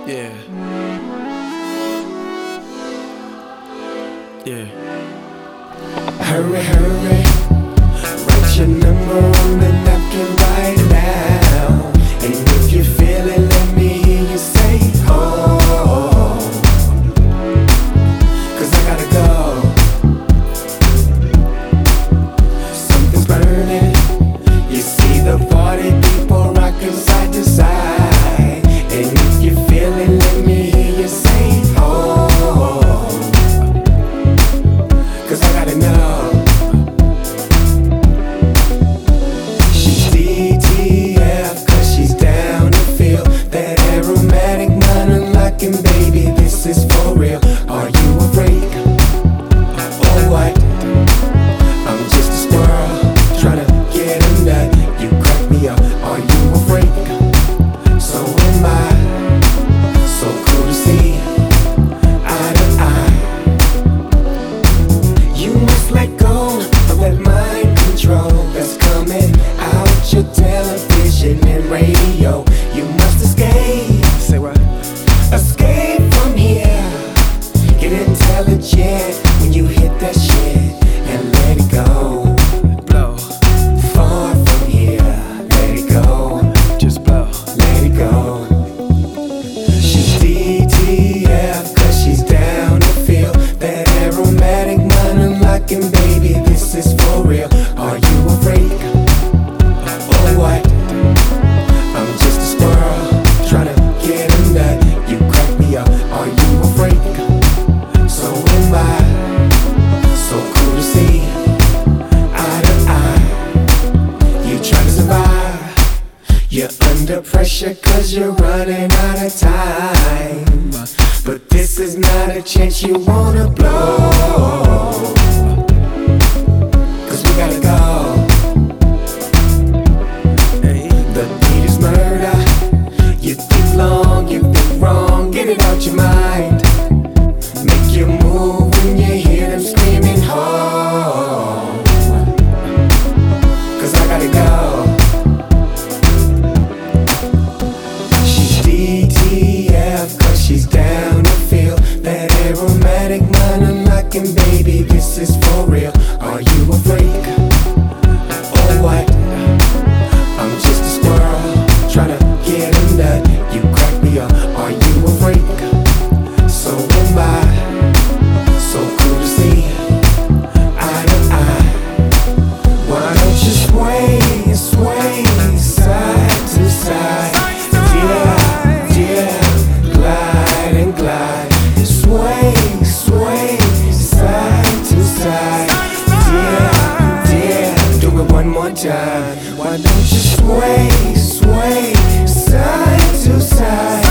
Yeah. Yeah. Hurry, hurry, write your number on the napkin right now. And if you feel it, let me hear you say, oh. Cause I gotta go. Something's burning. You see the party people rocking side to side. And if you feel it, let me hear you say, oh. Cause I gotta know. She's DTF, cause she's down to feel that aromatic, non-unlocking, baby, this is for real. Are you a freak? Or what? I'm just a squirrel, tryna get a nut. You crack me up. Are you a freak? So am I. So cool to see, eye to eye. You must let go of that mind control that's coming out your television and radio. You must escape. Say what? Escape from here. Get intelligent when you hit that shit and let it go. Blow. Far from here, let it go. Just blow. Let it go. She's DTF, cause she's down to feel that aromatic, non-unlocking, baby, this is for real. Are you a freak? Or what? I'm just a squirrel, tryna get a nut. You crack me up. Are you a freak? So am I. So cool to see, eye to eye. You tryna survive. You're under pressure cause you're running out of time. But this is not a chance you wanna blow. Cause we gotta go. The beat is murder. You think long, you think wrong. Get it out your mind. Make you move when you hear them screaming home. Cause I gotta go. She's DTF, cause she's down to feel that aromatic, non-unlocking, baby, this is for real. Are you a freak? Or what? I'm just a squirrel, tryna get a nut. You crack me up. Are you a freak? So am I. So cool to see, eye to eye. Why don't you sway, sway, side to side? Yeah, yeah, glide and glide. Sway, sway, side to side. Yeah, yeah, do it one more time. Why don't you sway, sway, side to side?